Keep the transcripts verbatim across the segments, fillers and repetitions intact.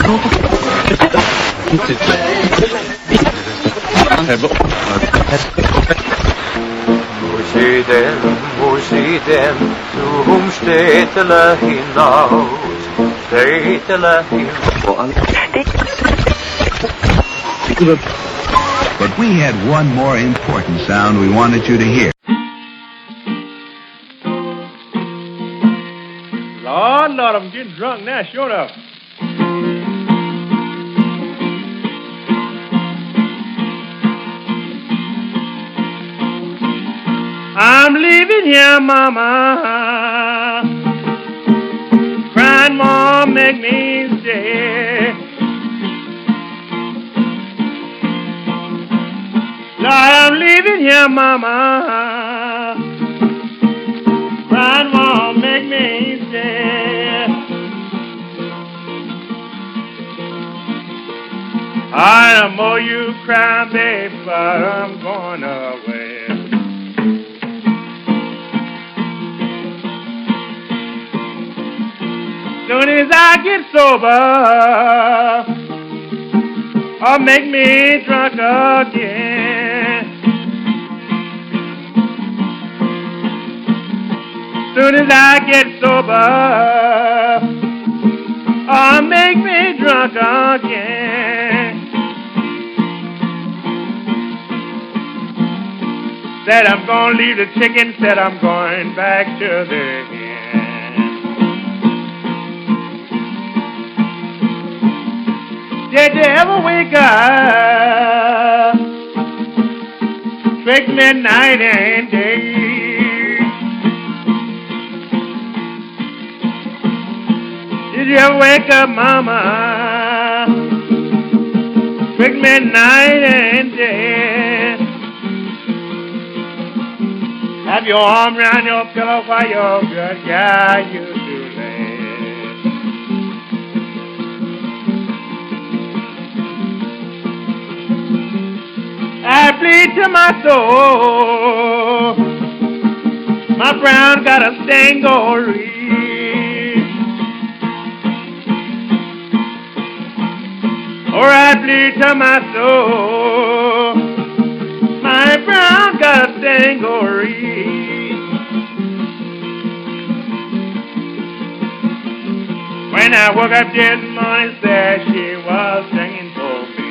Moesiden, moesiden, zoom stetele hinaus, stetele hinaus. But we had one more important sound we wanted you to hear. Lord, Lord, I'm getting drunk now, sure enough. I'm leaving here, Mama. Crying, Mom, make me stay. Lord, I'm leaving here, Mama. Crying, Mom, make me stay. I don't know you crying, babe, but I'm going away. Soon as I get sober, or make me drunk again. Soon as I get sober, or make me drunk again. Said I'm gonna leave the chicken, said I'm going back to the hen. Did you ever wake up, trick me night and day? Did you ever wake up, Mama, trick me night and day? Have your arm around your pillow while your good guy you do lay. I bleed to my soul. My brown got a stingery. Or I bleed to my soul. My brown got a stingery. When I woke up this morning, said she was singing for me.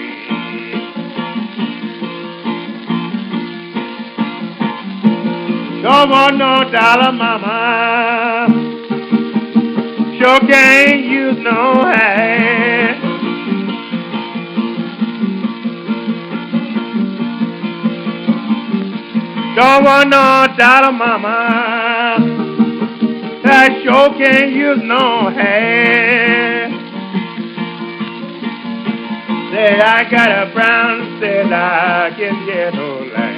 Don't want no dollar, Mama. Sure can't use no hat. Don't want no dollar, Mama. That sure can't use no hat. Said I got a brown, said I can get no land.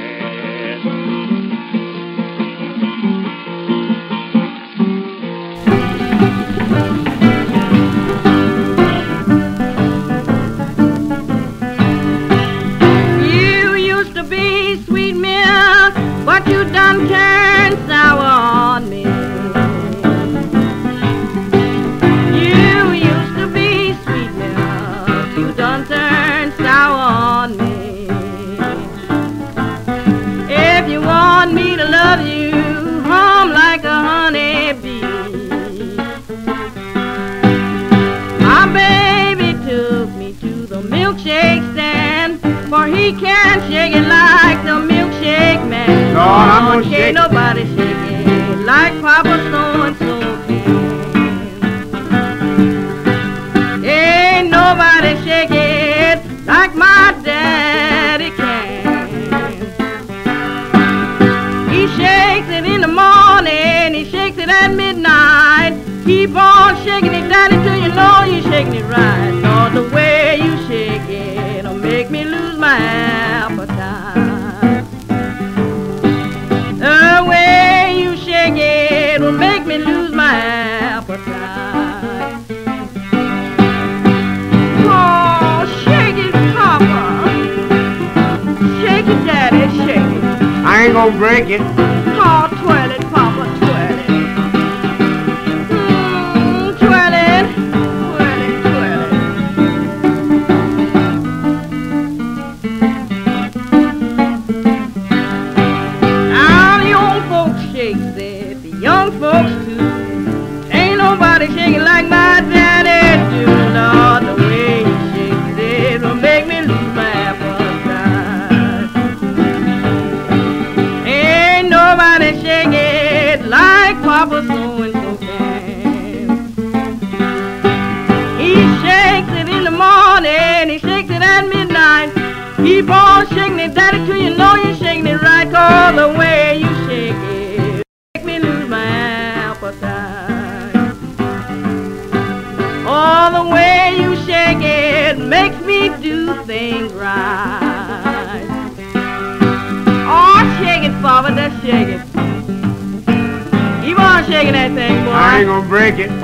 But you done turned sour on me. You used to be sweet milk. You done turned sour on me. If you want me to love you, home like a honeybee. My baby took me to the milkshake stand, for he can't shake it like the milkshake man. Lord, I'm gonna shake Can't nobody shake it like Papa so-and-so can. Ain't nobody shake it like my daddy can. He shakes it in the morning, he shakes it at midnight. Keep on shaking it, daddy, till you know you're shaking it right. Lord, the way you shake it'll make me lose my appetite. The way you shake it will make me lose my appetite. Oh, shake it, Papa. Shake it, Daddy, shake it. I ain't gonna break it. Oh, twirl it, Papa, twirl it. Mm, twirl it, twirl it, twirl it. Keep on shaking it, daddy, till you know you're shaking it right. Cause the way you shake it make me lose my appetite. Oh, the way you shake it makes me do things right. Oh, shake it, Father, just shake it. Keep on shaking that thing, boy. I ain't gonna break it.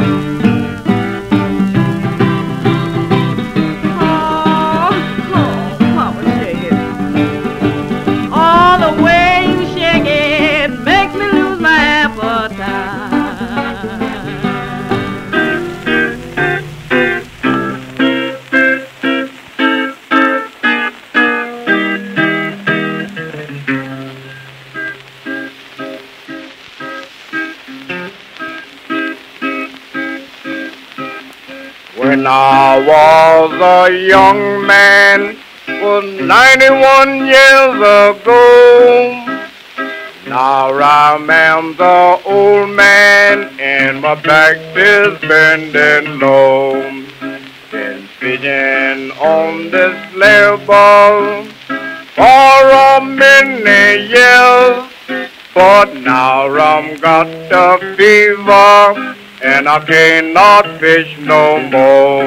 When I was a young man, was ninety-one years ago. Now I'm the old man, and my back is bending low. Been fishing on this level for a many years, but now I'm got the fever, and I cannot fish no more.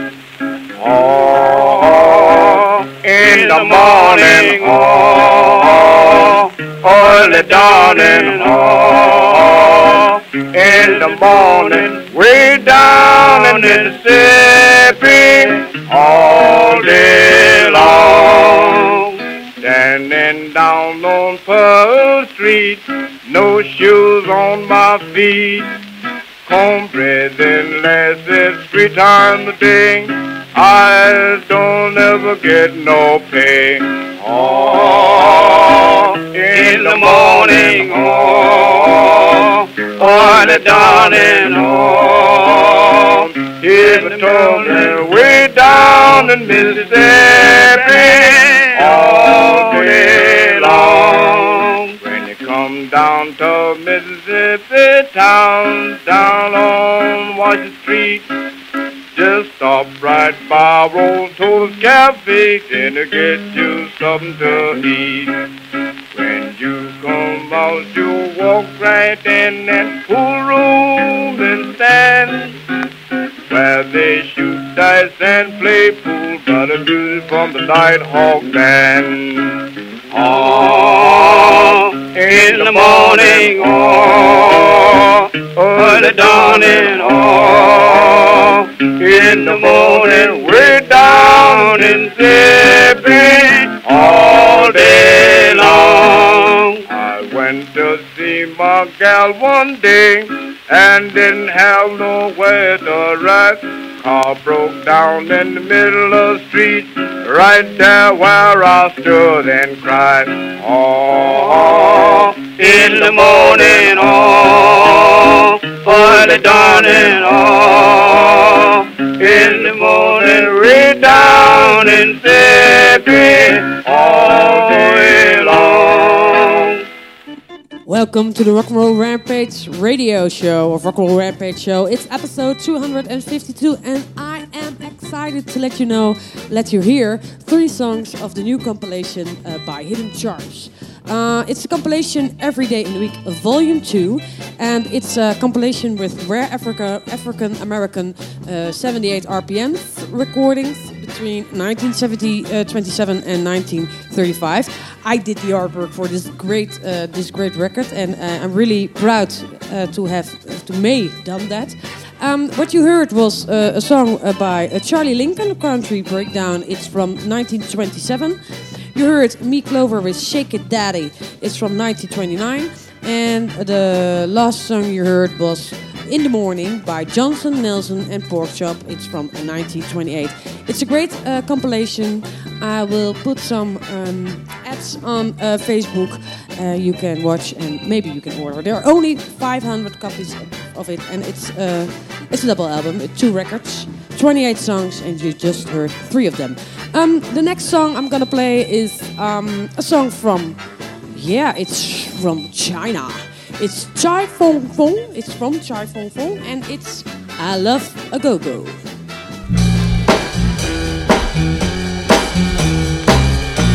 Oh, in the morning, oh, early dawning, oh, in the morning, way down in Mississippi, all day long. Standing down on Pearl Street, no shoes on my feet. Cornbread and lasses three times a day. I don't ever get no pay. Oh, in the morning, oh, early dawning, oh, here's the toll way down in Mississippi, all day long. When you come down to Mississippi town, down on Washington Street, just stop right by Roll Toast Cafe and get you something to eat. When you come out, you walk right in that pool room and stand where they shoot dice and play pool by the music from the Nighthawk Band. Oh, in the morning, oh, early dawning, oh, in the morning, way down in Mississippi, all day long. I went to see my gal one day and didn't have nowhere to ride. Car broke down in the middle of the street, right there where I stood and cried. Oh, in the morning, oh, early dawning, oh, in the morning, way down in Mississippi, all day long. Welcome to the Rock and Roll Rampage radio show, of Rock and Roll Rampage show. It's episode two hundred fifty-two, and I am excited to let you know, let you hear three songs of the new compilation uh, by Hidden Charms. Uh, it's a compilation every day in the week, volume two, and it's a compilation with rare Africa, African American uh, seventy-eight R P M recordings between nineteen twenty-seven and nineteen thirty-five. I did the artwork for this great uh, this great record, and uh, I'm really proud uh, to have to May done that. Um, what you heard was uh, a song uh, by uh, Charlie Lincoln, Country Breakdown. It's from nineteen twenty-seven. You heard Me Clover with Shake It Daddy. It's from nineteen twenty-nine. And the last song you heard was In the Morning by Johnson, Nelson and Porkchop. It's from nineteen twenty-eight. It's a great uh, compilation. I will put some um, ads on uh, Facebook. Uh, you can watch and maybe you can order. There are only five hundred copies of it, and it's uh, it's a double album, two records, twenty-eight songs, and you just heard three of them. Um, the next song I'm gonna play is um, a song from, yeah, it's from China. It's Chai Fong Fong. It's from Chai Fong Fong, and it's I Love a Go-Go.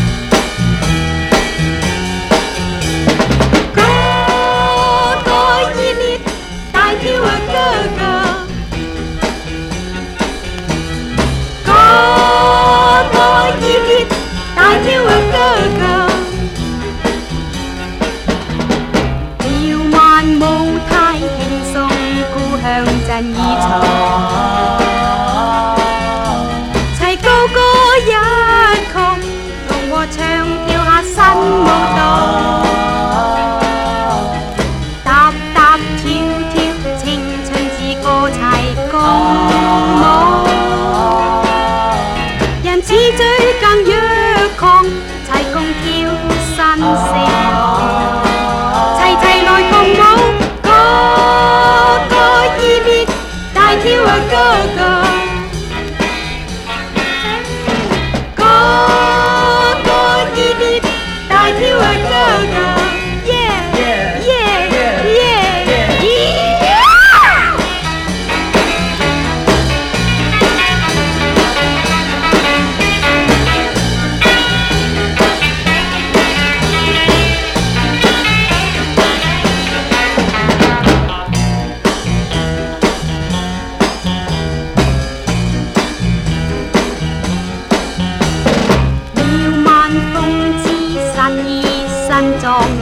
go, go. Go, go, dee dee, die to a go, go. Yeah, yeah, yeah, yeah, yeah, yeah. Hãy subscribe cho kênh Ghiền Mì Gõ để không bỏ lỡ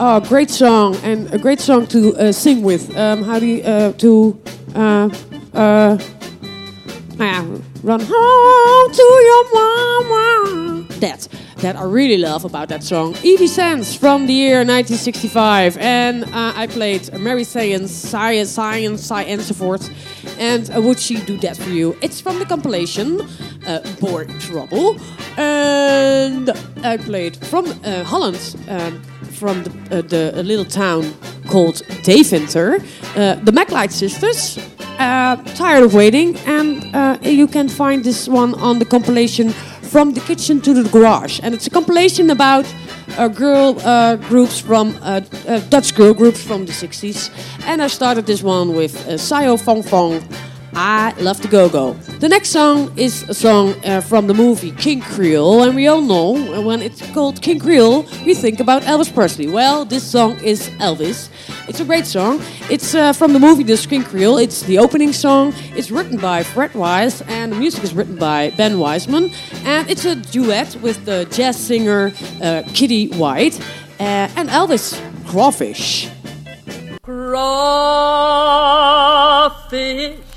Oh, great song, and a great song to uh, sing with. Um, how do you, uh, to, uh, uh, ah, run home to your mama. That, that I really love about that song. Evie Sands from the year nineteen sixty-five. And uh, I played Mary Science, Science, Science, Science, Enzovoort. And uh, would she do that for you? It's from the compilation uh, Boy Trouble. And I played from uh, Holland, um, from the, uh, the a little town called Deventer, uh, the MacLight Sisters. Uh, tired of waiting, and uh, you can find this one on the compilation From the Kitchen to the Garage, and it's a compilation about uh, girl uh, groups from uh, uh, Dutch girl groups from the sixties. And I started this one with uh, Sayo Fong Fong. I love the go-go. The next song is a song uh, from the movie King Creole, and we all know when it's called King Creole, we think about Elvis Presley. Well, this song is Elvis. It's a great song. It's uh, from the movie The King Creole. It's the opening song. It's written by Fred Wise, and the music is written by Ben Wiseman. And it's a duet with the jazz singer uh, Kitty White uh, and Elvis. Crawfish. Crawfish,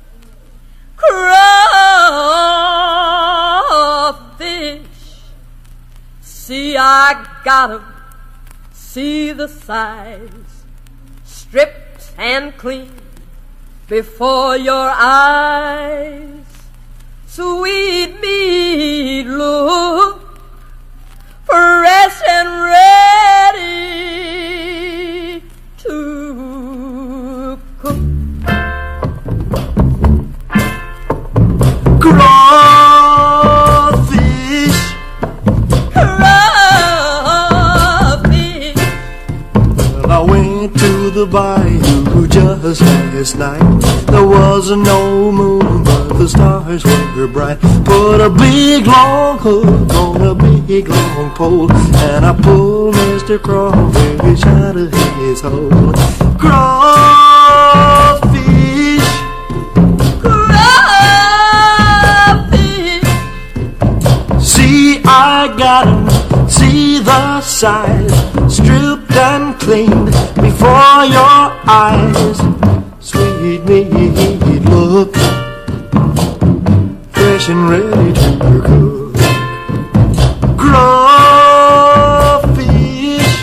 crawfish, see I got 'em, see the size, stripped and clean before your eyes. Sweet meat, look fresh and ready to cook. Crawfish, crawfish. well, I went to the bayou just last night. There was no moon, but the stars were bright. Put a big long hook on a big long pole, and I pulled Mister Crawfish out of his hole. Crawfish, Crawfish, see I got 'em, see the size, stripped and cleaned before your eyes. Sweet meat, look fresh and ready to cook. Crawfish,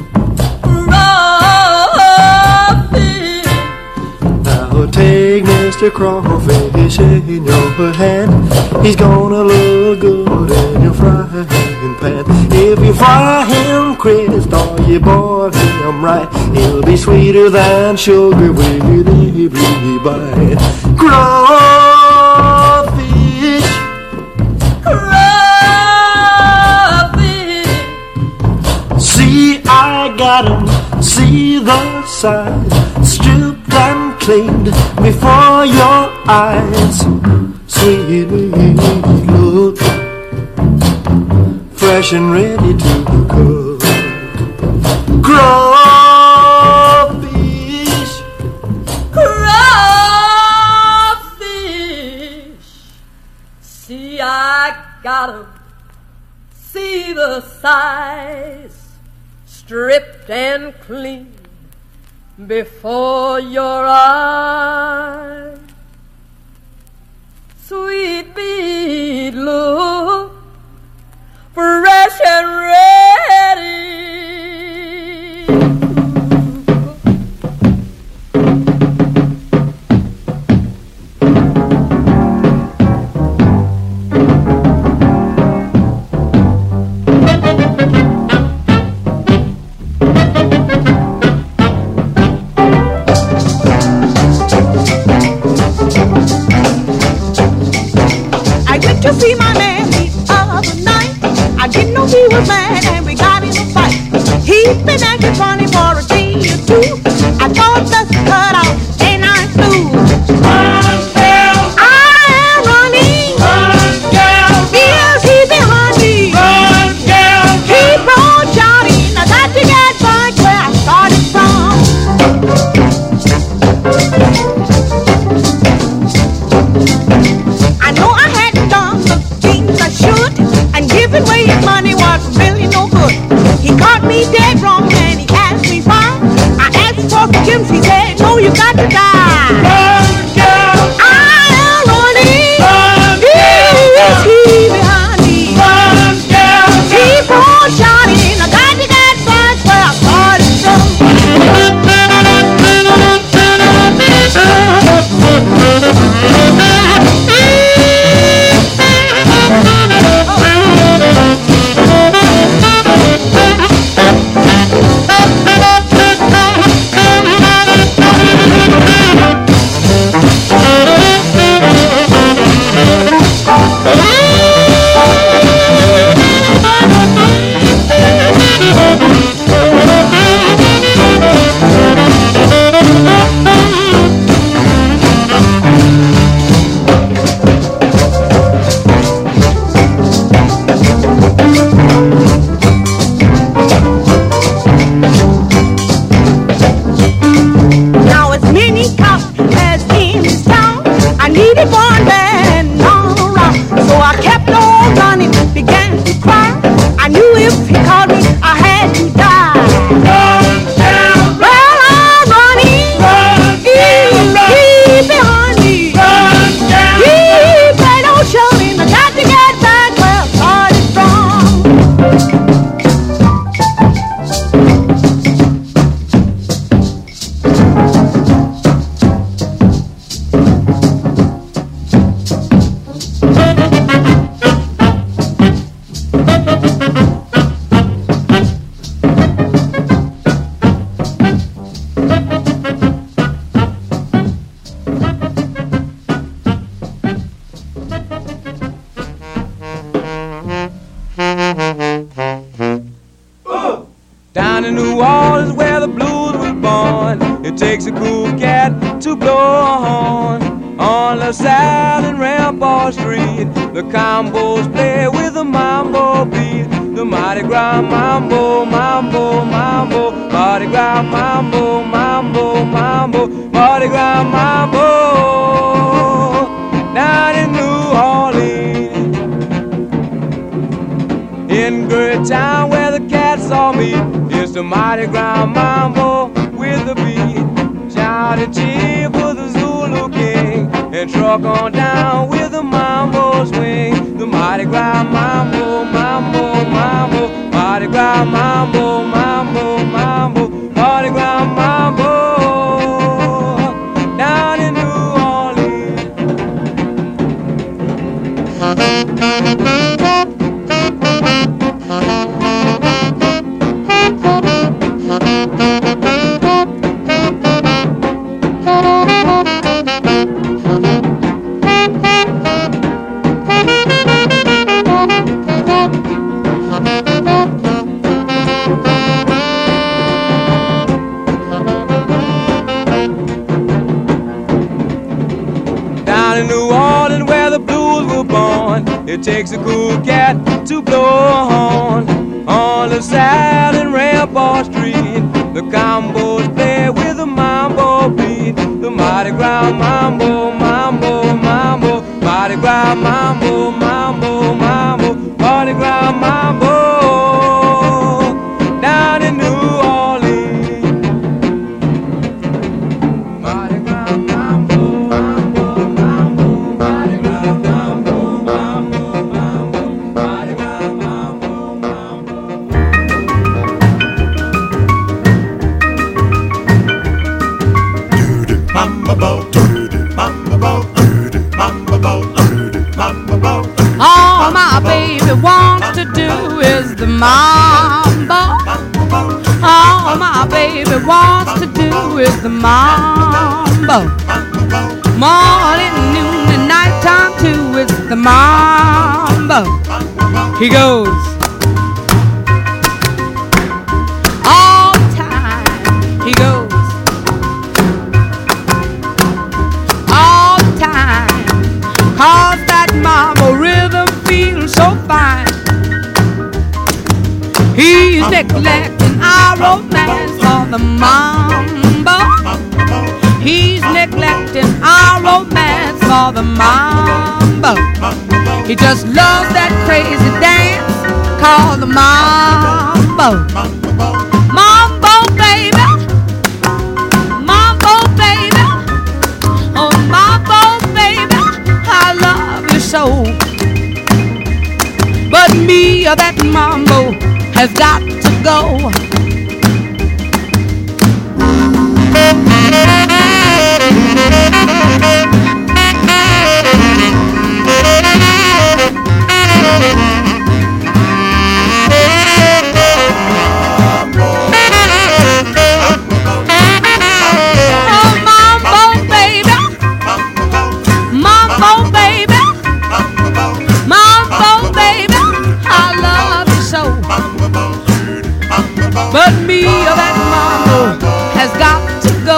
crawfish. now take Mister Crawfish in your hand. He's gonna look good in your frying pan. If you fry him crisp or you boil him right, he'll be sweeter than sugar with every bite. Crawfish, Crawfish, see I got 'em, see the size, stripped and cleaned before your eyes. Sweet meat, look fresh and ready to cook. Crawfish, crawfish. See I got 'em, see the size, stripped and clean before your eyes. Sweet meat, look fresh and ready. I went to see my man the other night. I didn't know he was mad and we got in a fight. He's been acting funny for a day or two. I thought the cut out and I flew. Run, girl. I am running. Run, girl. Yes, he's been running. Run, girl. Keep on shouting. I got to get back where I started from. I know I hadn't done the things I should, and giving away his money was really no good. He caught me dead wrong and he asked knew if he called me, I had to die. Run down, well, I'm running. Run down, keep behind me. Run down, keep right on showing. I got to get back where I started from. Down in New Orleans where the blues was born, it takes a cool cat to blow a horn. On LaSalle and Rampart Street, the combos play with the mambo beat. The Mardi Gras mambo, mambo, mambo, Mardi Gras mambo, mambo, mambo, Mardi Gras mambo. Down in New Orleans, in Great Town where the cats all meet, it's the Mardi Gras mambo with the beat. Shout and cheer for the Zulu King, and truck on down with the mambo swing. The Mardi Gras mambo, mambo, mambo, Mardi Gras mambo, mambo, mambo, Mardi Gras mambo. Down in New Orleans. Down in New Orleans where the blues were born, it takes a cool cat to blow a horn. On LaSalle and Rampart Street, the combos play with the mambo beat. The Mardi Gras mambo, mambo, mambo, Mardi Gras mambo, mambo, mambo, Mardi Gras mambo. Down in New Orleans, Mardi Gras mambo, mambo, mambo, Mardi Gras mambo, mambo, mambo, Mardi Gras mambo, mambo. Mamba bo, mamba bo, mamba bo, mamba bo. All my baby wants to do is the mambo. All my baby wants to do is the mambo. Morning, noon, and nighttime too, it's the mambo. He goes all the time. He goes all the time. Cause that mambo rhythm feels so fine. He's neglecting our romance for the mambo. He's neglecting our romance for the mambo. He just loves that crazy dance called the mambo. Mambo, baby. Mambo, baby. Oh, mambo, baby. I love you so. But me or that mambo has got to go. Oh, mambo, baby. Mambo, baby. Mambo, baby. I love you so. But me or that mambo has got to go.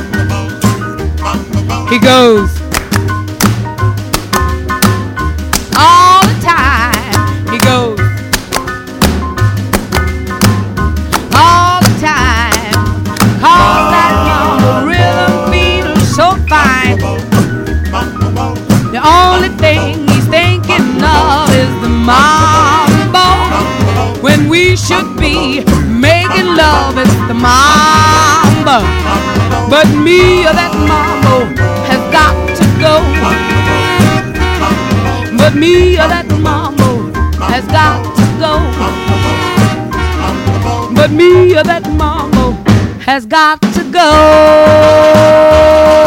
He goes all the time. He goes all the time. Cause that mambo rhythm feels so fine. The only thing he's thinking of is the mambo. When should be making love is the mambo. But me, that mambo has got to go. But me, that mambo has got to go. But me, that mambo has got to go.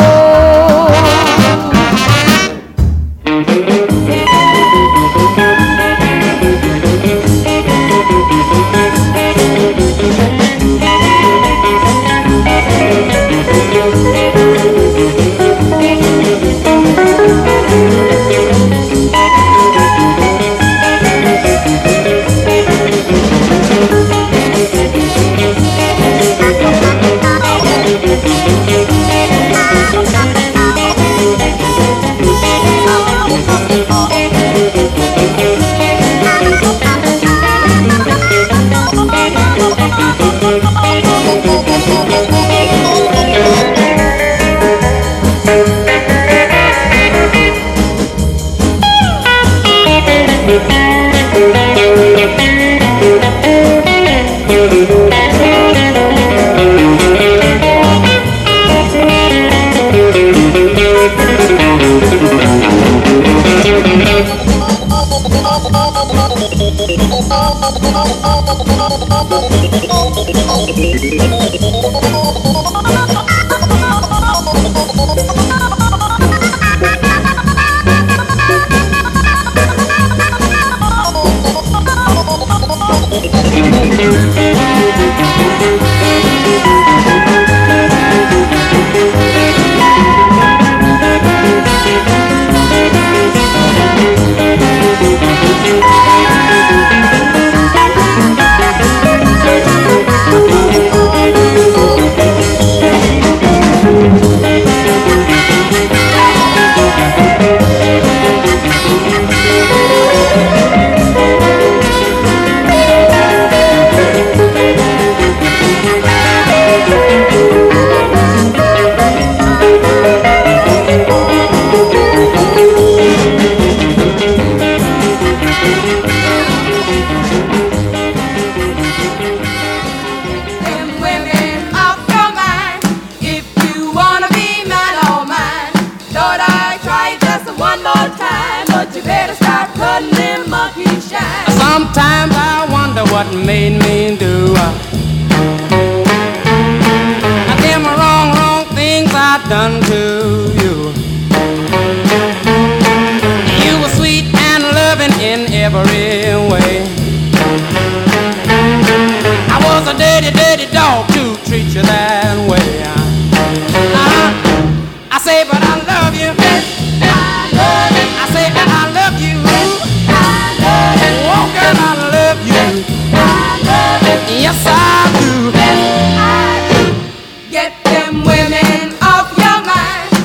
Sometimes I wonder what made me do them wrong, wrong things I've done to you. You were sweet and loving in every way. I was a dirty, dirty dog to treat you that way. Uh-huh. I say, but I love you. I love you. I say, and I love you. Oh, girl, I love you. I love you. Yes, I do. I do. Get them women off your mind.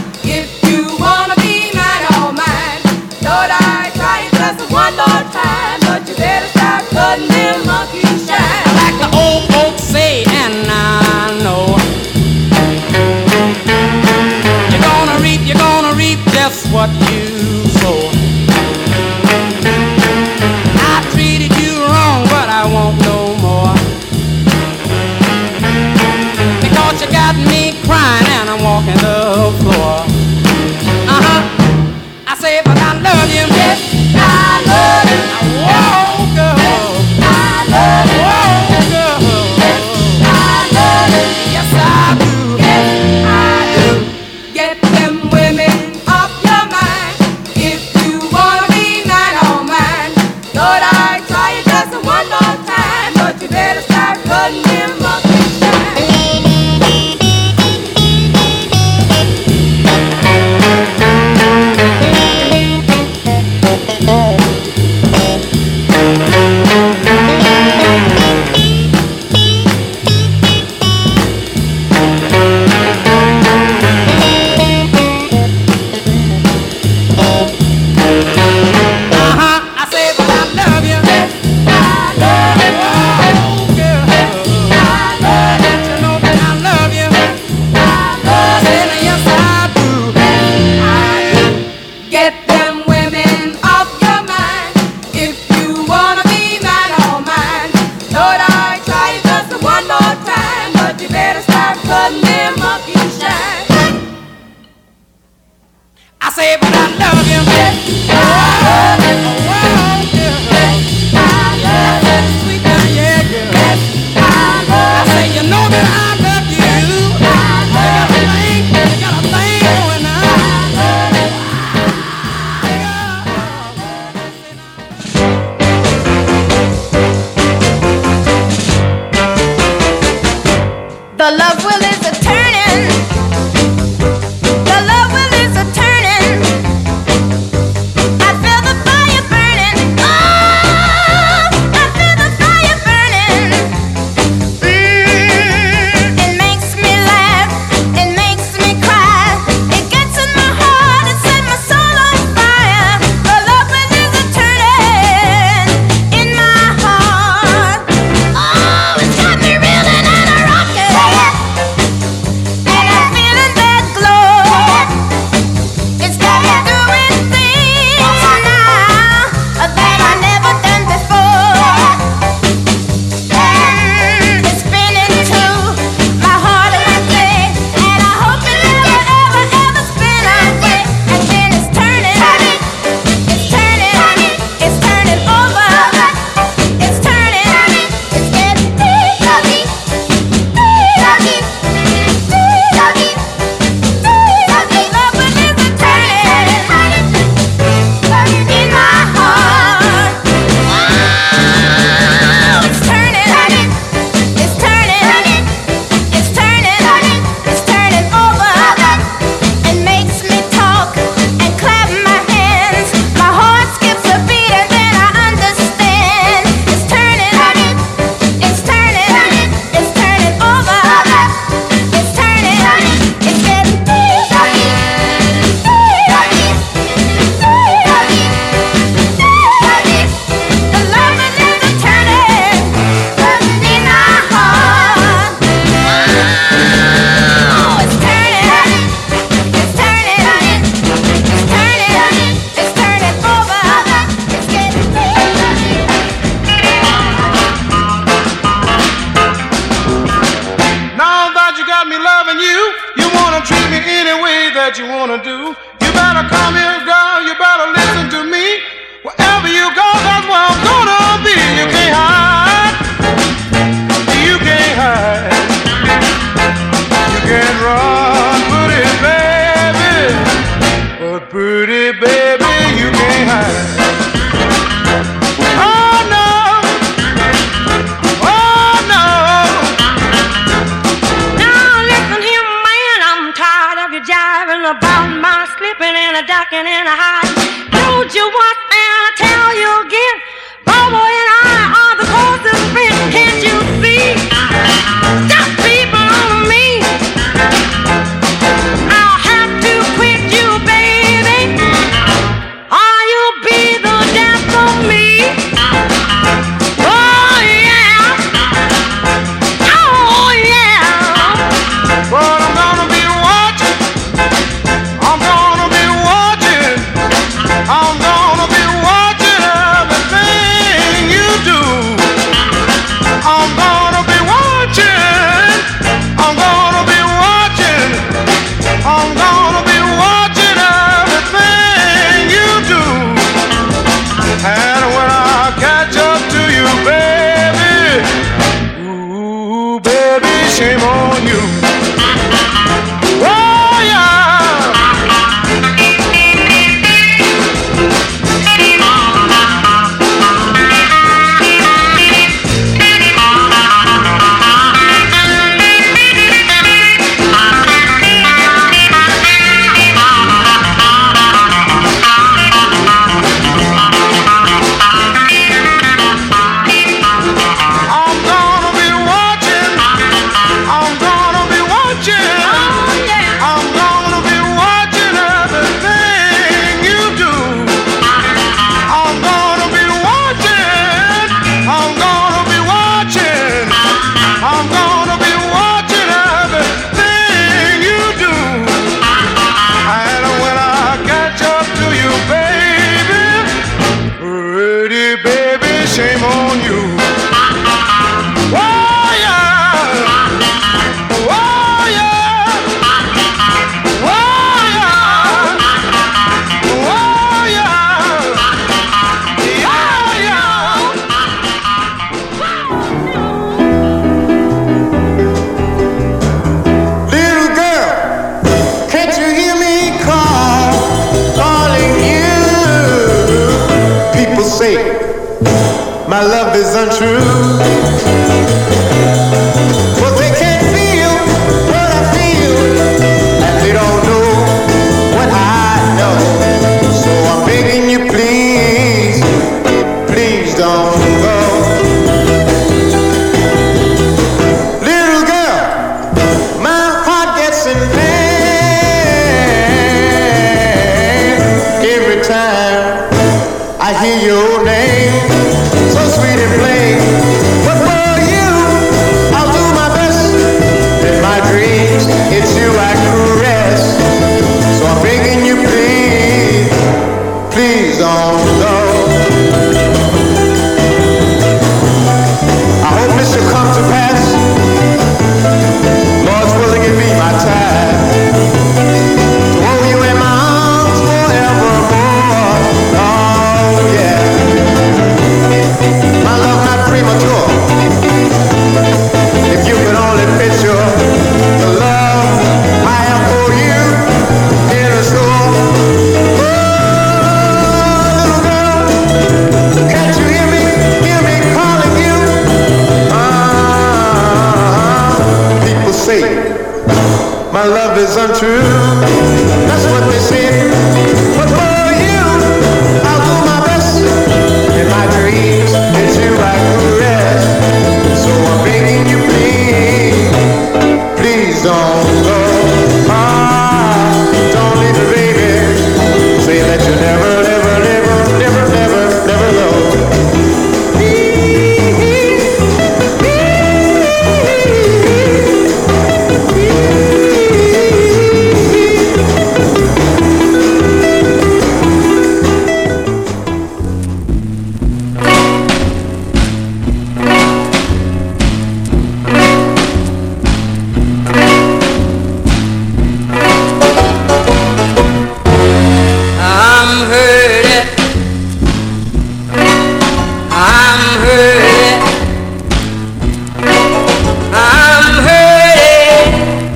love is untrue. But they can't feel what I feel, and they don't know what I know. So I'm begging you, please, please don't go. Little girl, my heart gets in pain every time I hear your name, so sweet and plain. But for you, I'll do my best. In my dreams, it's you I caress. So I'm begging you, please, please don't go. I hope this will come to pass. Lord's willing, it be my time to hold you in my arms forevermore. Oh yeah, my love not premature. If you could only picture the love I have for you in a store. Oh, little girl, can't you hear me? Hear me calling you? Ah, people say my love is untrue. That's what they say. But for you, I'll do my best. In my dreams, it's you I caress. So I'm begging you, please, please don't go. Ah, don't leave me, baby. Say that you never, never, never, never, never, never go. I'm hurting. I'm hurting. I'm hurting.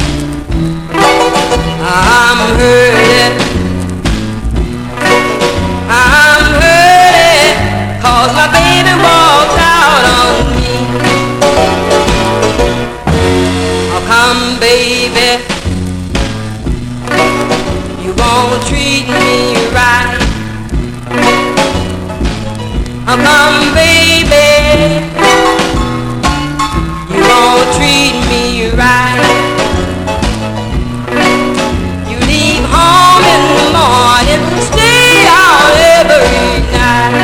I'm hurting. I'm hurting. 'Cause my baby walked out on me. Oh, come, baby. You won't treat me right. Oh, come, baby. You won't treat me right. You leave home in the morning, stay out every night.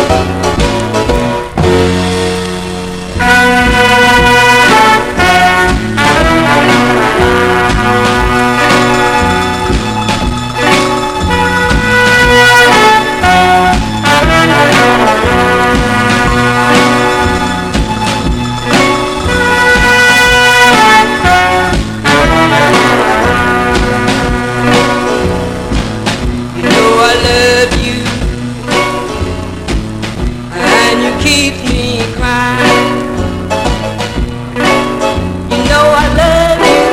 You know I love you, and you keep me crying. You know I love you,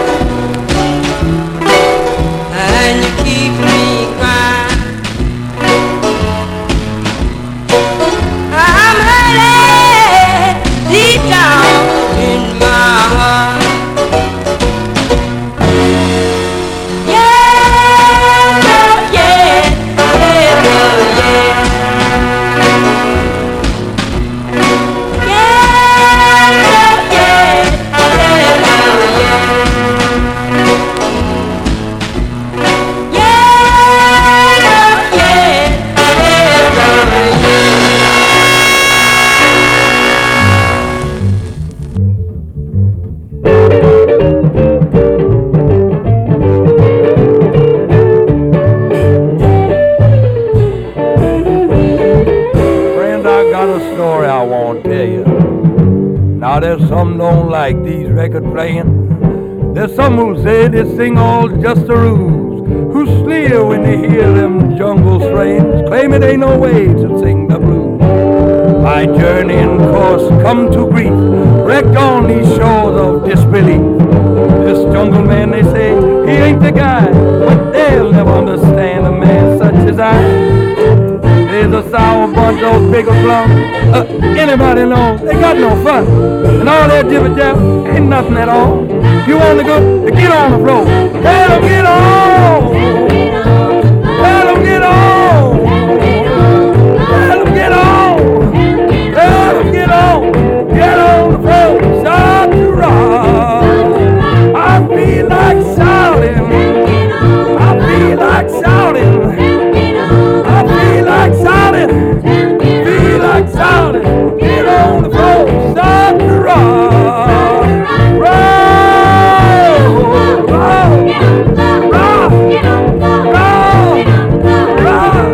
and you keep me crying. I'm hurting deep down in my heart. Yeah, yeah, yeah, yeah. Friend, I got a story I want to tell you. Now there's some don't like these record playing. There's some who say this thing all just a ruse, who sneer when they hear them jungle strains, claim it ain't no way to sing the blues. My journey and course come to grief, wrecked on these shores of disbelief. This jungle man, they say, he ain't the guy, but they'll never understand a man such as I. They raise a sour bunch, those bigger plums. Uh, anybody knows they got no fun. And all that jibber jab ain't nothing at all. If you want to go, get on the floor. Let them get on. Let them get on. Let them get on. Let them get on. Get on the floor. Start to rock. I feel like shouting. I feel like shouting. I feel like shouting. Feel like shouting. Get on the floor. Start to rock. Roll. Roll. Roll. Roll.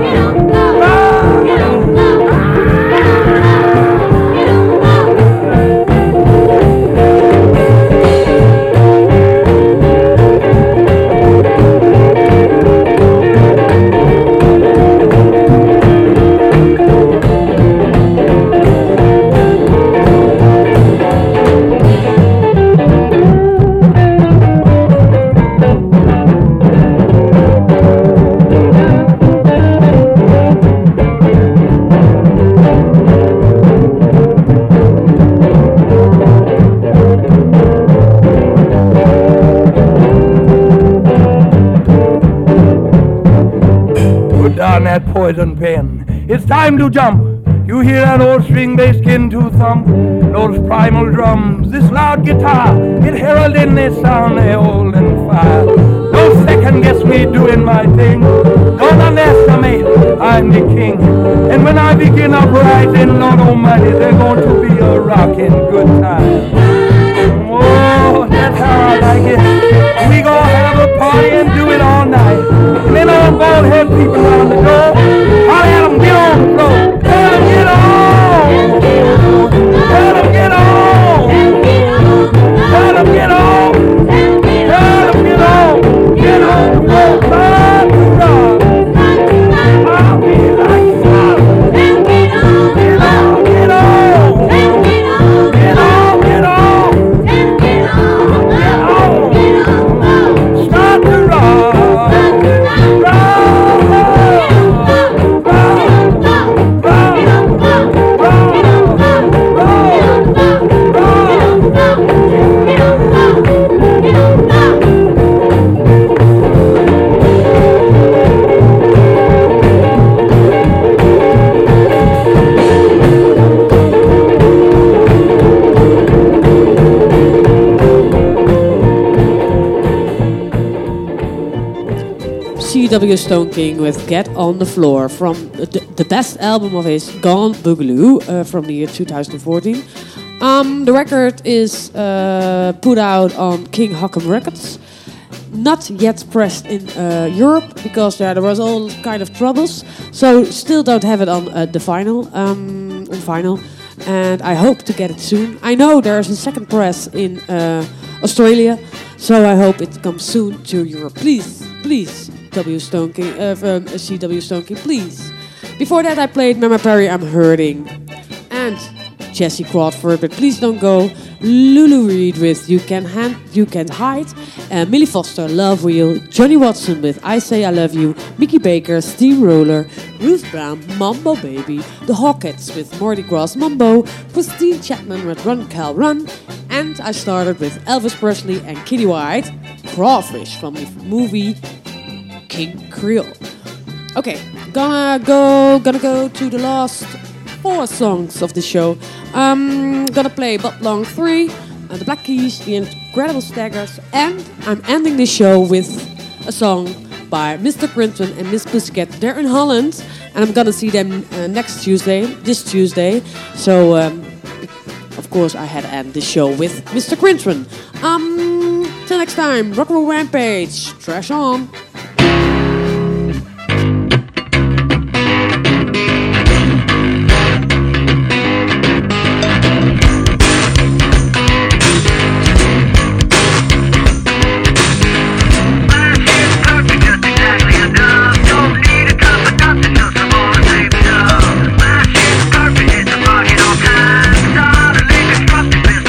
Down that poison pen. It's time to jump. You hear that old string bass skin to thump. Those primal drums, this loud guitar, it heralding this sound they old and fire. Don't second guess me doing my thing. Don't underestimate, I'm the king. And when I begin uprising, Lord Almighty, there's going to be a rockin' good time. Oh, that's how I like it. We gonna have a party and do it all night. And then I'm gonna have people around the door. I'll let them get on the floor. Let them get on. Let them get on. Let them get on. Let them get on. Get on the floor. Start to rock. I'll be like solid. Get on. Get on. Get on. Get on. Get on. Get on. Start to rock. C W Stone King with Get on the Floor from the, the best album of his, Gone Boogaloo, uh, from the year two thousand fourteen. Um, the record is uh, put out on King Hakem Records. Not yet pressed in uh, Europe because yeah, there was all kind of troubles. So still don't have it on uh, the vinyl, um, on vinyl. And I hope to get it soon. I know there's a second press in uh, Australia, so I hope it comes soon to Europe. Please, please, W Stone King, uh, um, C W Stone King, please. Before that, I played Mama Perry, I'm Hurting, and Jesse Crawford, but please don't go. Lulu Reed with You Can Hand, You Can't Hide, uh, Millie Foster, Love Wheel, Johnny Watson with I Say I Love You, Mickey Baker, Steamroller, Ruth Brown, Mambo Baby, The Hawkettes with Mardi Gras Mambo, Christine Chapman with Run Cal Run, and I started with Elvis Presley and Kitty White, Crawfish from the movie King Creole. Okay, gonna go, gonna go to the last four songs of the show. I'm gonna play Bob Long three, uh, the Black Keys, the Incredible Staggers, and I'm ending the show with a song by Mister Clinton and Miss Pussycat. They're in Holland, and I'm gonna see them uh, next Tuesday, this Tuesday. So, um, of course, I had to end the show with Mister Clinton. Um, till next time, Rock and Roll Rampage, trash on.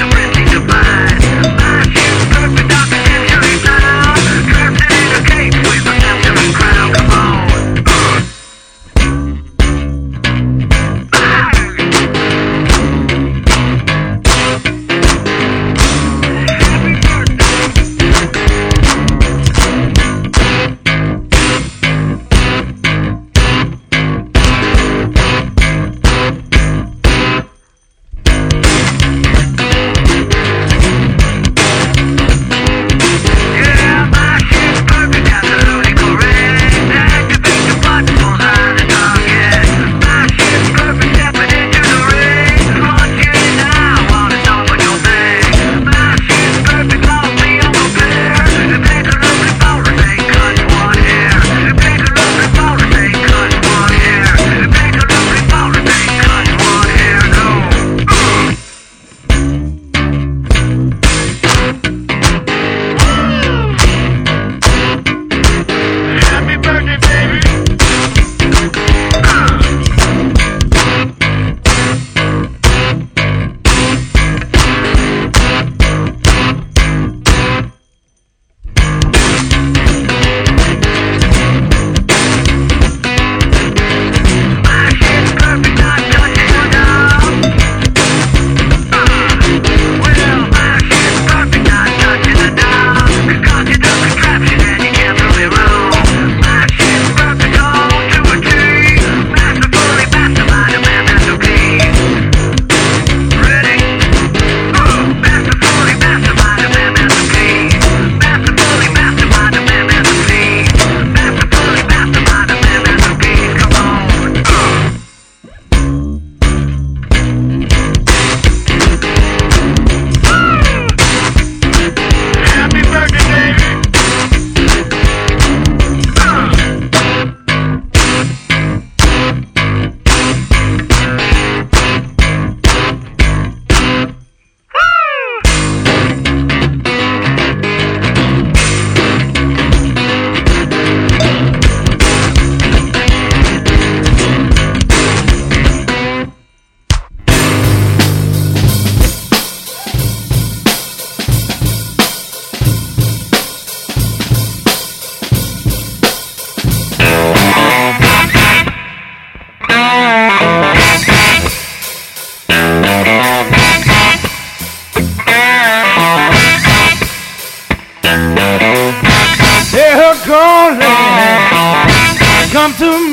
Cake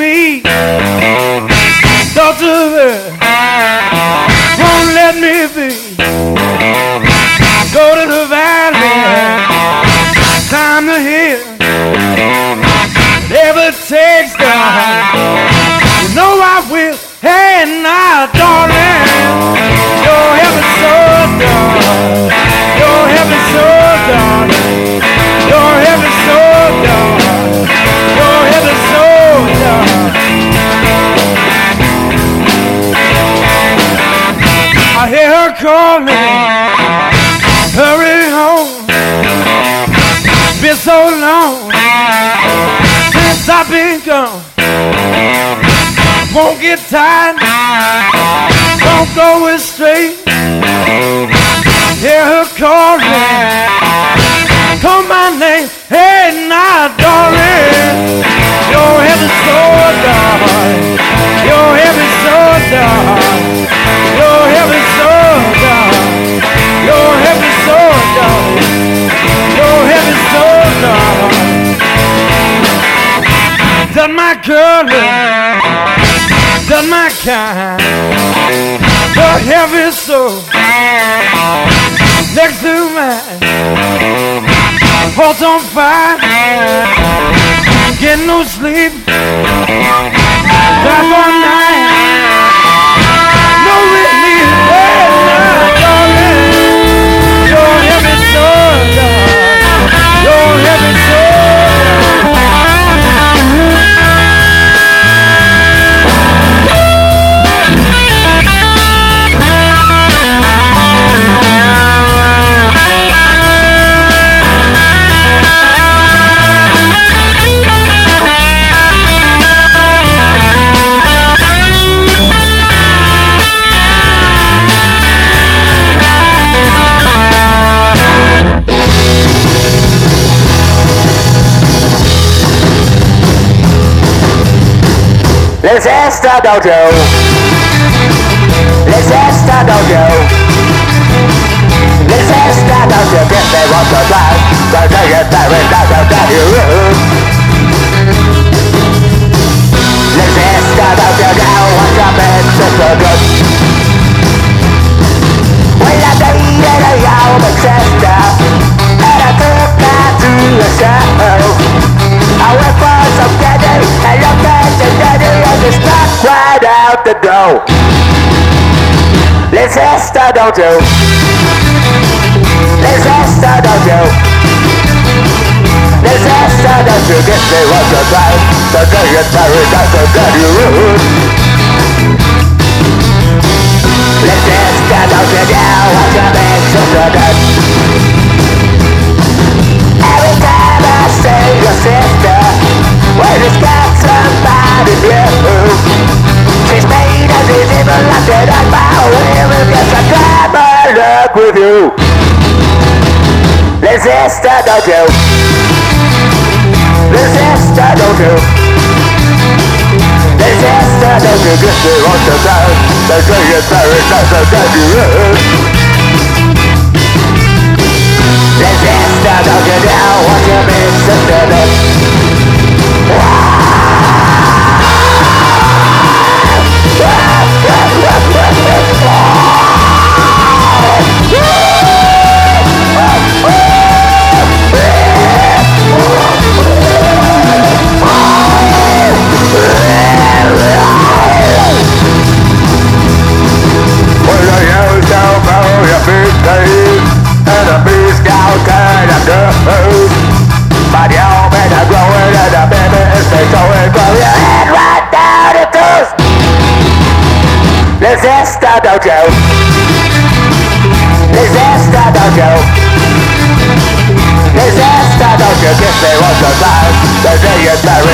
me. Daughter won't let me be. Go to the valley, climb the hill. Never takes time. You know I will. Hey now, darling, you're heaven so darling. You're heaven so darling. You're heaven so darling. You're heaven so darling. I hear her calling. Hurry home. Been so long since I've been gone. Won't get tired. Won't go astray. Hear her calling. Call my name. Hey now, darling. You're heaven so darling. You're heaven so darling. You're heaven so darling. You're heaven so darling. You're heaven so darling. Done my girl, done my kind. Your heaven so next to mine. Heart's on fire. Get no sleep. Drive all night. No relief. Hey, now, darling. Your heaven so darling. Your heaven so Let's esta dojo. Let's esta dojo. Let's esta dojo. Guess they want to drive. So take it there and down to get you. Let's esta dojo now. What's up and sister good? Well, I dated a young sister and I took her to a show. I went for some candy and looked at the daddy and the stuck right out the door. Let's esta dojo. Let's esta dojo. Let's esta dojo. Guess they want to drive. So take it married out the daddy road. Let's esta dojo now. What's your big sister done? Every time I say your sister, well, it's got somebody new. She's made us evil like that on my will. Guess I try my luck with you. Let's esta dojo. Let's esta dojo. Let's esta dojo. Guess they want to die. They say it's very nice to get you. Let's esta dojo now. What's your big sister done? But y'all better grow it and the baby is they go and grow your head right down the tooth. Let's esta dojo. Let's esta dojo. Let's esta dojo. Guess they want to die. They say it's very